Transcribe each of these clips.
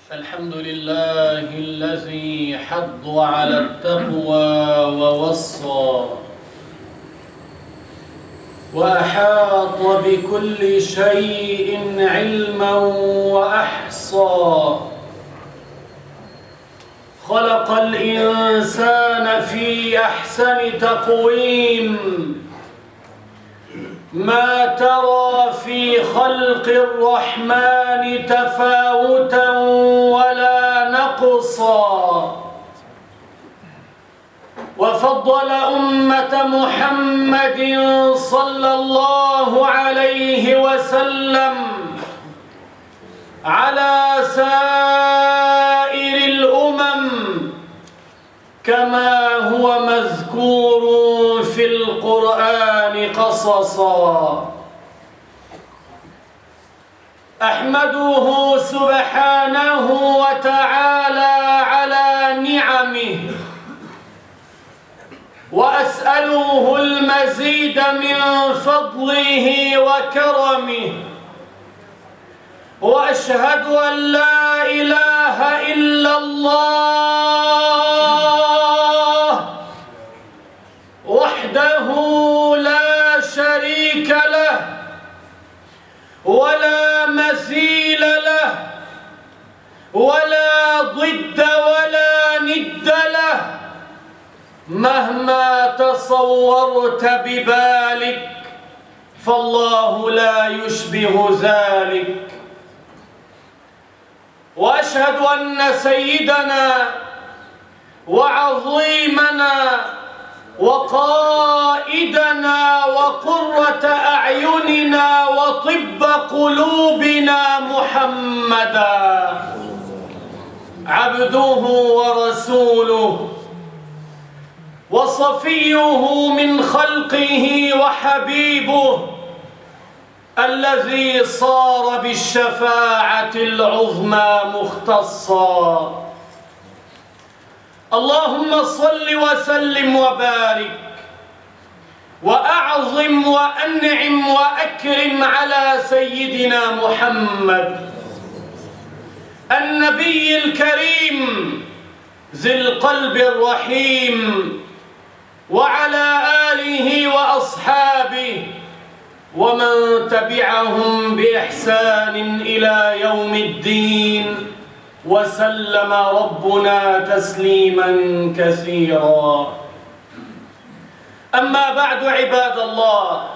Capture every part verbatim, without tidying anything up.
الحمد لله الذي حض على التقوى ووصى وأحاط بكل شيء علما وأحصى. خلق الإنسان في أحسن تقويم، ما ترى في خلق الرحمن تفاوتا ولا نقصا. وفضل أمة محمد صلى الله عليه وسلم على سائر الأمم كما هو مذكور في القرآن قصصا. أحمده سبحانه وتعالى على نعمه، وأسأله المزيد من فضله وكرمه، وأشهد أن لا إله إلا الله وحده لا شريك له ولا مثيل له ولا ضد ولا ند له، مهما تصورت ببالك فالله لا يشبه ذلك. وأشهد أن سيدنا وعظيمنا وقائدنا وقرة أعيننا وطب قلوبنا محمدا عبده ورسوله وصفيه من خلقه وحبيبه، الذي صار بالشفاعة العظمى مختصا. اللهم صل وسلم وبارك وأعظم وأنعم وأكرم على سيدنا محمد النبي الكريم ذي القلب الرحيم، وعلى آله وأصحابه ومن تبعهم بإحسان إلى يوم الدين، وسلم ربنا تسليما كثيرا. أما بعد، عباد الله،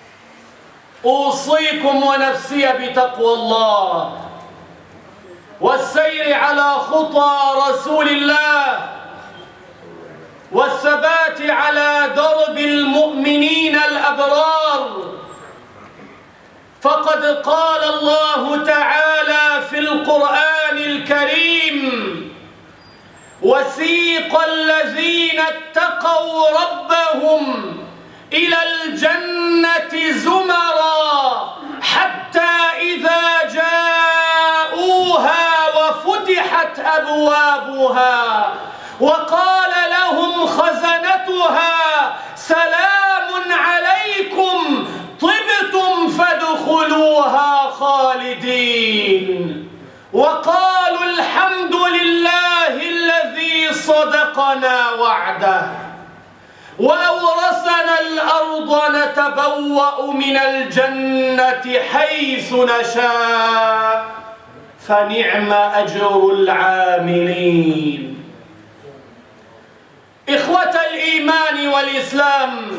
أوصيكم ونفسي بتقوى الله والسير على خطى رسول الله والثبات على درب المؤمنين الأبرار. فقد قال الله تعالى في القرآن الكريم: وسيق الذين اتقوا ربهم إلى الجنة زمرا حتى إذا جاءوها وفتحت أبوابها وقال لهم خزنتها سلام عليكم طبتم فادخلوها خالدين، وقالوا الحمد لله الذي صدقنا وعده وأورثنا الأرض نتبوأ من الجنة حيث نشاء فنعم أجر العاملين. إخوة الإيمان والإسلام،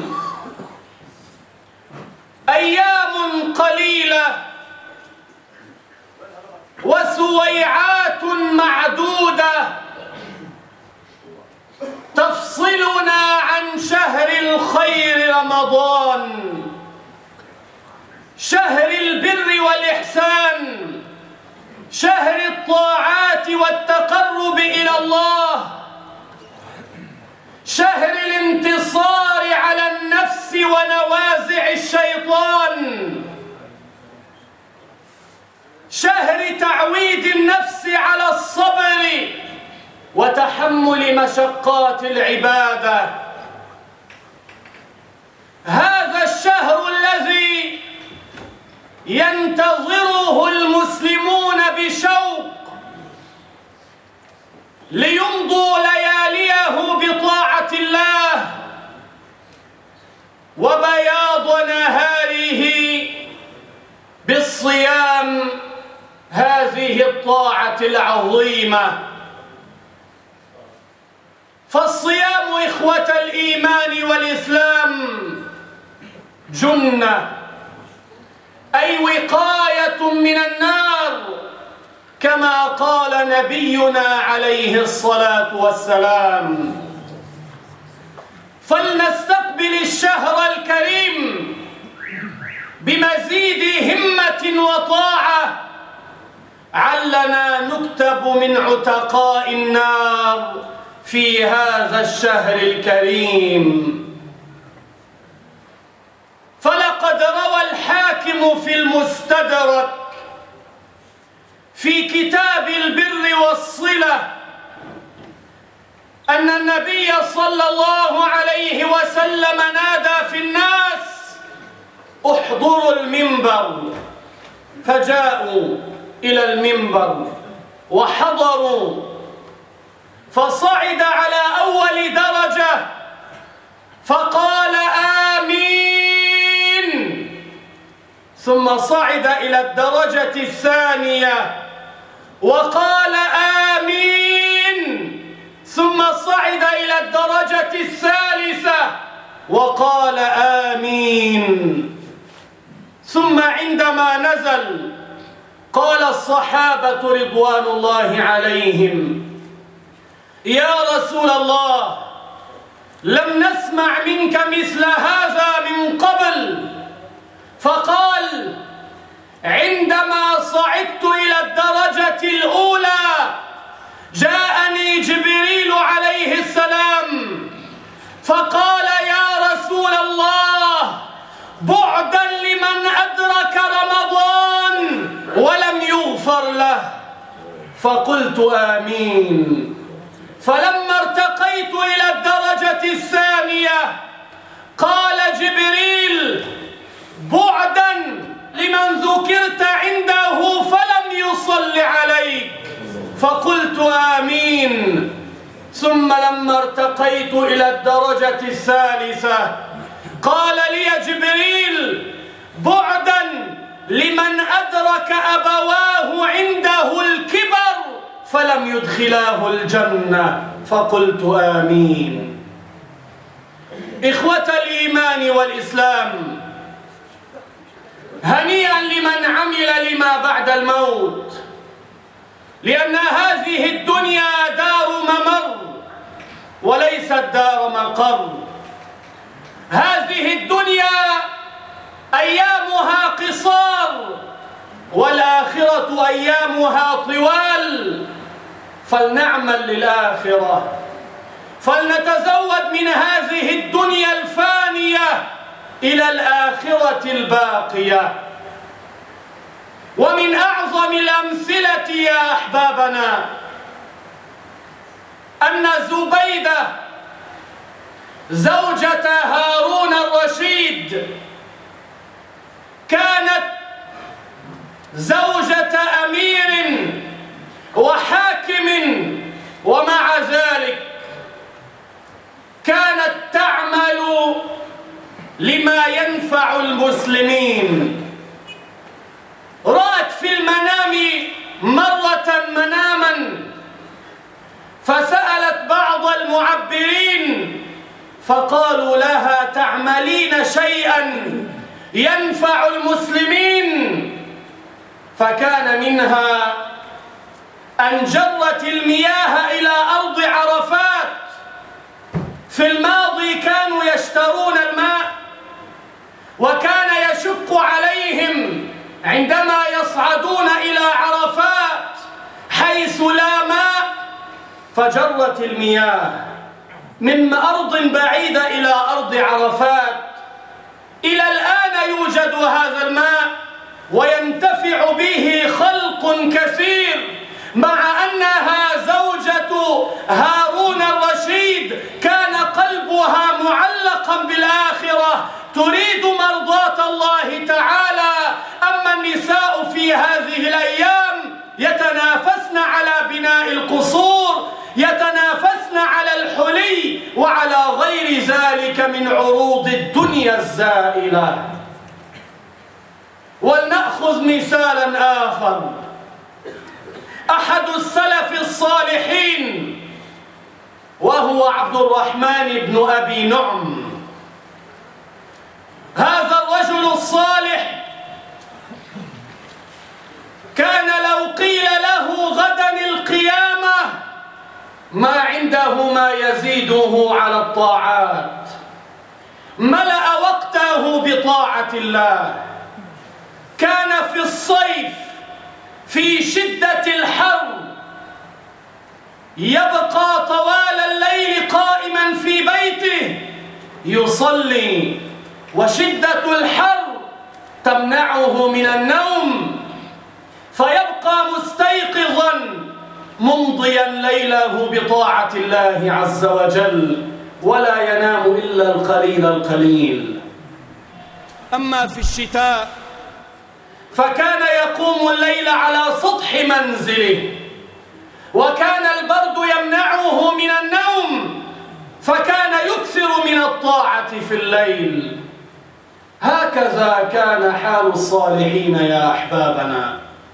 أيام قليلة وسويعات معدودة تفصلنا عن شهر الخير رمضان، شهر البر والإحسان، شهر الطاعات والتقرب إلى الله، شهر الانتصار على النفس ونوازع الشيطان، شهر تعويد النفس على الصبر وتحمل مشقات العبادة. هذا الشهر الذي ينتظره المسلمون بشوق ليمضوا لياليه بطاعة الله وبياض نهاره بالصيام هذه الطاعة العظيمة. فالصيام إخوة الإيمان والإسلام جنة، أي وقاية من النار، كما قال نبينا عليه الصلاة والسلام. فلنستقبل الشهر الكريم بمزيد همة وطاعة، علنا نكتب من عتقاء النار في هذا الشهر الكريم. فلقد روى الحاكم في المستدرك في كتاب البر والصلة أن النبي صلى الله عليه وسلم نادى في الناس: احضروا المنبر. فجاءوا إلى المنبر وحضروا، فصعد على أول درجة فقال آمين، ثم صعد إلى الدرجة الثانية وقال آمين، ثم صعد إلى الدرجة الثالثة وقال آمين. ثم عندما نزل قال الصحابة رضوان الله عليهم: يا رسول الله، لم نسمع منك مثل هذا من قبل. فقال: عندما صعدت إلى الدرجة الأولى جاءني جبريل عليه السلام فقال: يا رسول الله، بعدا لمن أدرك رمضان ولم يغفر له. فقلت آمين. فلما ارتقيت إلى الدرجة الثانية قال جبريل: بعدا لمن ذكرت عنده فلم يصل عليك. فقلت آمين. ثم لما ارتقيت إلى الدرجة الثالثة قال لي جبريل: بعدا لمن أدرك أبواه عنده الكبر فلم يدخلاه الجنة. فقلت آمين. إخوة الإيمان والإسلام، هنيئا لمن عمل لما بعد الموت، لأن هذه الدنيا دار ممر وليست دار مقر. هذه الدنيا أيامها قصار والآخرة أيامها طوال، فلنعمل للآخرة، فلنتزود من هذه الدنيا الفانية إلى الآخرة الباقية. ومن أعظم الأمثلة يا أحبابنا أن زبيدة زوجة هارون الرشيد كانت زوجة أمير وحاكم، ومع ذلك كانت تعمل لما ينفع المسلمين. رأت في المنام مرة مناما فسألت بعض المعبرين فقالوا لها: تعملين شيئا ينفع المسلمين؟ فكان منها أن جرت المياه إلى أرض عرفات. في الماضي كانوا يشترون الماء، وكان يشق عليهم عندما يصعدون إلى عرفات حيث لا ماء، فجرت المياه من أرض بعيدة إلى أرض عرفات. إلى الآن يوجد هذا الماء وينتفع به خلق كثير، مع أنها زوجة هارون الرشيد كان قلبها معلقا بالآخرة، تريد مرضاة الله تعالى. أما النساء في هذه الأيام يتنافسن على بناء القصور، من عروض الدنيا الزائلة. ولنأخذ مثالا آخر. أحد السلف الصالحين وهو عبد الرحمن بن أبي نعم. هذا الرجل الصالح كان لو قيل له غدا القيامة ما عنده ما يزيده على الطاعات، ملأ وقته بطاعة الله. كان في الصيف في شدة الحر يبقى طوال الليل قائما في بيته يصلي، وشدة الحر تمنعه من النوم، فيبقى مستيقظا ممضيا ليله بطاعة الله عز وجل، ولا ينام إلا القليل القليل. أما في الشتاء فكان يقوم الليل على سطح منزله، وكان البرد يمنعه من النوم، فكان يكثر من الطاعة في الليل. هكذا كان حال الصالحين يا أحبابنا.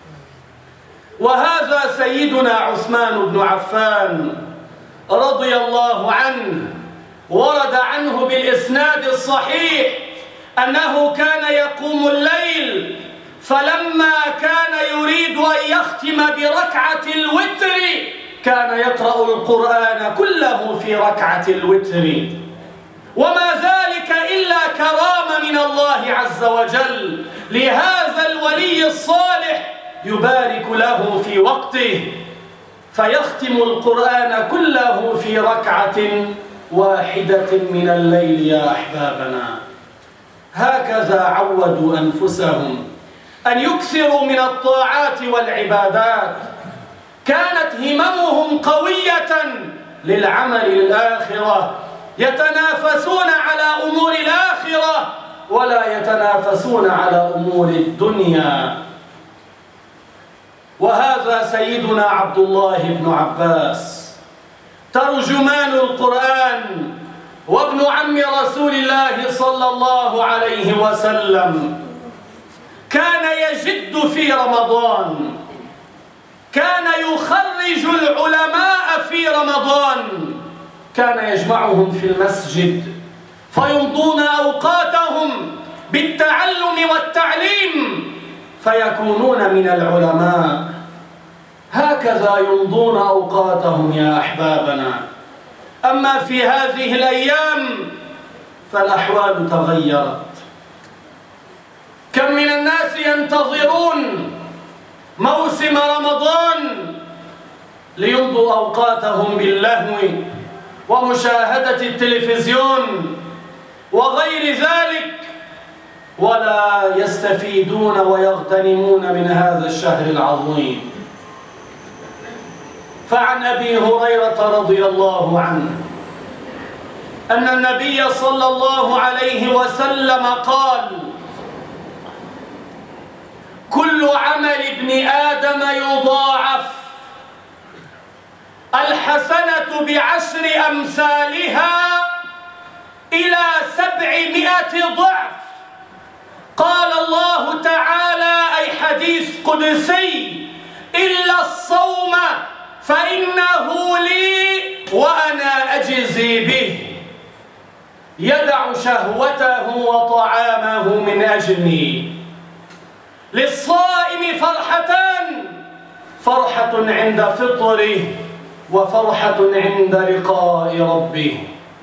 وهذا سيدنا عثمان بن عفان رضي الله عنه، ورد عنه بالإسناد الصحيح أنه كان يقوم الليل، فلما كان يريد أن يختم بركعة الوتر كان يقرأ القرآن كله في ركعة الوتر، وما ذلك إلا كرامة من الله عز وجل لهذا الولي الصالح، يبارك له في وقته فيختم القرآن كله في ركعة واحدة من الليل يا أحبابنا. هكذا عودوا أنفسهم أن يكثروا من الطاعات والعبادات. كانت هممهم قوية للعمل للآخرة، يتنافسون على أمور الآخرة ولا يتنافسون على أمور الدنيا. وهذا سيدنا عبد الله بن عباس ترجمان القرآن وابن عم رسول الله صلى الله عليه وسلم، كان يجد في رمضان، كان يخرج العلماء في رمضان، كان يجمعهم في المسجد فيمضون أوقاتهم بالتعلم والتعليم فيكونون من العلماء. هكذا يمضون أوقاتهم يا أحبابنا. أما في هذه الأيام فالأحوال تغيرت. كم من الناس ينتظرون موسم رمضان ليمضوا أوقاتهم باللهو ومشاهدة التلفزيون وغير ذلك، ولا يستفيدون ويغتنمون من هذا الشهر العظيم. فعن أبي هريرة رضي الله عنه أن النبي صلى الله عليه وسلم قال: كل عمل ابن آدم يضاعف، الحسنة بعشر أمثالها إلى سبعمائة ضعف. قال الله تعالى، أي حديث قدسي: إلا الصوم فإنه لي وأنا أجزي به، يدع شهوته وطعامه من أجلي. للصائم فرحتان: فرحة عند فطره وفرحة عند لقاء ربه.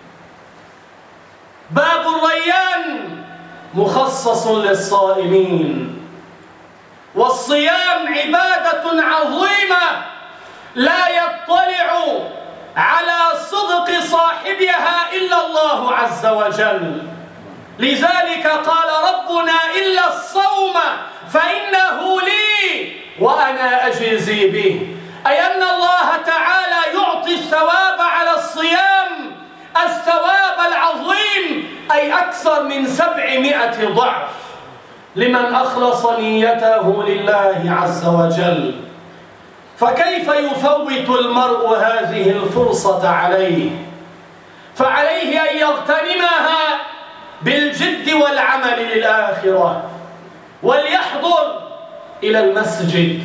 باب الريان مخصص للصائمين. والصيام عبادة عظيمة لا يطلع على صدق صاحبها إلا الله عز وجل. لذلك قال ربنا: إلا الصوم فإنه لي وأنا أجزي به، أي أن الله تعالى يعطي الثواب على الصيام الثواب العظيم، أي أكثر من سبعمائة ضعف لمن أخلص نيته لله عز وجل. فكيف يفوت المرء هذه الفرصة عليه؟ فعليه أن يغتنمها بالجد والعمل للآخرة، وليحضر إلى المسجد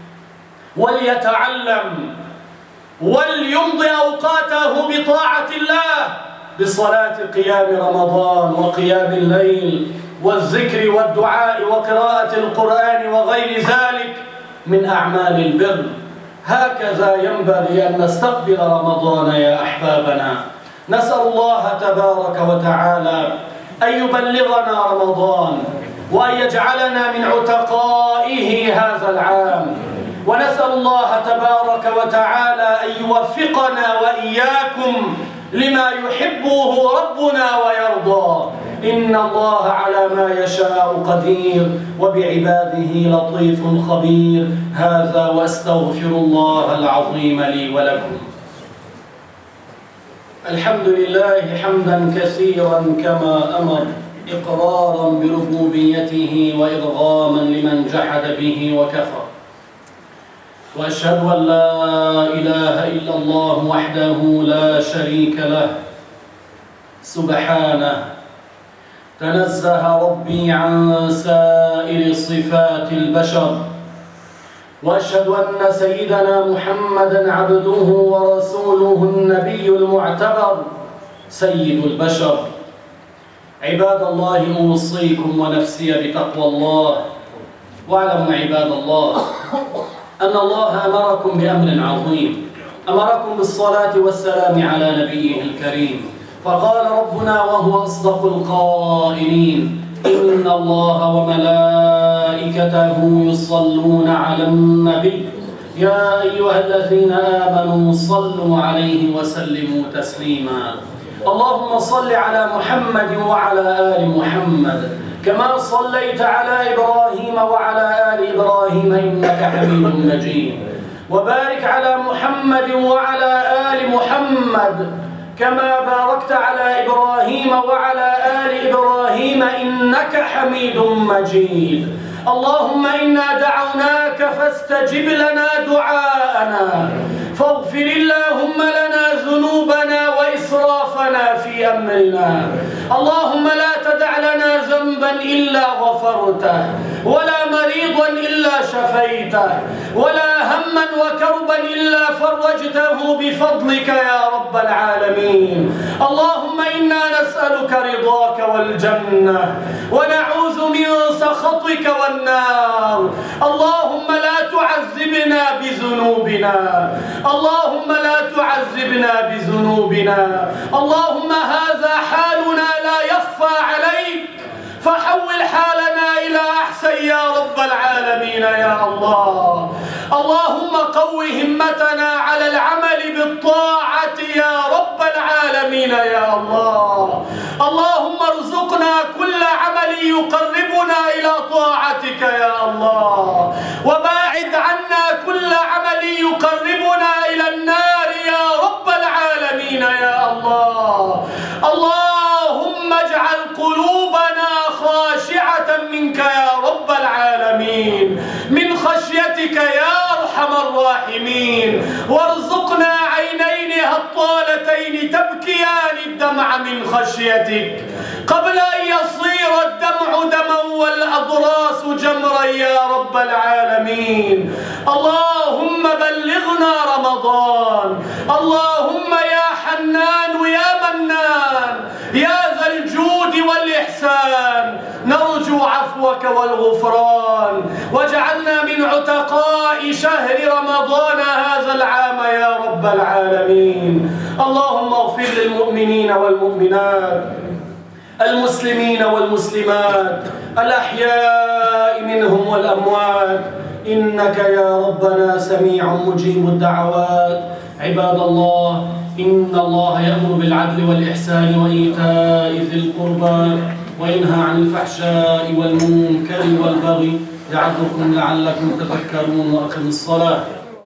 وليتعلم وليمضي أوقاته بطاعة الله بصلاة قيام رمضان وقيام الليل والذكر والدعاء وقراءة القرآن وغير ذلك من أعمال البر. هكذا ينبغي أن نستقبل رمضان يا أحبابنا. نسأل الله تبارك وتعالى أن يبلغنا رمضان وأن يجعلنا من عتقائه هذا العام، ونسأل الله تبارك وتعالى أن يوفقنا وإياكم لما يحبه ربنا ويرضى. إن الله على ما يشاء قدير وبعباده لطيف خبير. هذا وأستغفر الله العظيم لي ولكم. الحمد لله حمدا كثيرا كما أمر، إقرارا بربوبيته وإرغاما لمن جحد به وكفر. وأشهد أن لا إله إلا الله وحده لا شريك له سبحانه، تنزه ربي عن سائر صفات البشر. وأشهد أن سيدنا محمدًا عبده ورسوله النبي المعتبر سيد البشر. عباد الله، أوصيكم ونفسي بتقوى الله. واعلموا عباد الله أن الله أمركم بأمر عظيم، أمركم بالصلاة والسلام على نبيه الكريم، فقال ربنا وهو أصدق القائلين: إن الله وملائكته يصلون على النبي يا أيها الذين آمنوا صلوا عليه وسلموا تسليما. اللهم صل على محمد وعلى آل محمد كما صليت على إبراهيم وعلى آل إبراهيم إنك حميد مجيد، وبارك على محمد وعلى آل محمد كما باركت على إبراهيم وعلى آل إبراهيم إنك حميد مجيد. اللهم إنا دعوناك فاستجب لنا دعاءنا، فاغفر اللهم لنا ذنوبنا وإسرافنا في أمرنا. اللهم لا تدع لنا ذنبا إلا غفرته، ولا مريضا إلا شفيته، ولا هما وكربا إلا فرجته بفضلك يا رب العالمين. اللهم إنا نسألك رضاك والجنة، ونعوذ من سخطك والنار. اللهم لا تعذبنا بذنوبنا، اللهم لا تعذبنا بذنوبنا. اللهم هذا حالنا لا يخفى عليك، فحول حالنا إلى أحسن يا رب العالمين يا الله. اللهم قو همتنا على العمل بالطاعة يا رب العالمين يا الله. اللهم ارزقنا كل عمل يقربنا إلى طاعتك يا الله، وباعد عنا كل عمل يقربنا إلى النار يا رب العالمين يا الله. اللهم اجعل قلوبنا خاشعة منك يا رب العالمين، من خشيتك يا أرحم الراحمين. وارزقنا عينين هطالتين تبكيان الدمع من خشيتك قبل أن يصير الدمع دما والأضراس جمرا يا رب العالمين. اللهم بلغنا رمضان. اللهم يا حنان ويا منان يا ذا الجود والإحسان، نرجو عفوك والغفران، واجعلنا من عتقاء شهر رمضان هذا العام يا رب العالمين. اللهم اغفر للمؤمنين والمؤمنات، المسلمين والمسلمات، الأحياء منهم والأموات، إنك يا ربنا سميع مجيب الدعوات. عباد الله، إن الله يأمر بالعدل والإحسان وإيتاء ذي القربى وينهى عن الفحشاء والمنكر والبغي يعظكم لعلكم تذكرون. وأقم الصلاة.